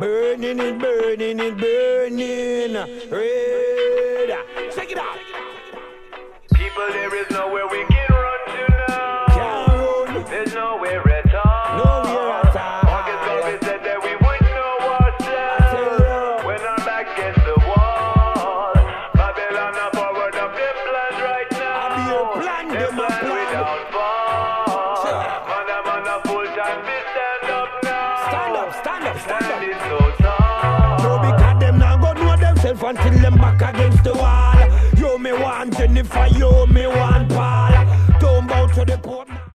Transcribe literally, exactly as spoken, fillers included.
Burning it, burning it, burning. Red. Check it out. People, there is nowhere we can run to now. Can't run. There's nowhere at all. Nowhere at all. August Garvey said that we wouldn't know ourselves when our back against the wall. Babylon are forward of their plan right now. I be a plan, Their them a plan plan. without fall. Man, I'm on a full time to stand up now. Stand up, stand up, stand up. Standing so tall. No, because them now go know themselves until them back against the wall. Yo, me want Jennifer, yo, me want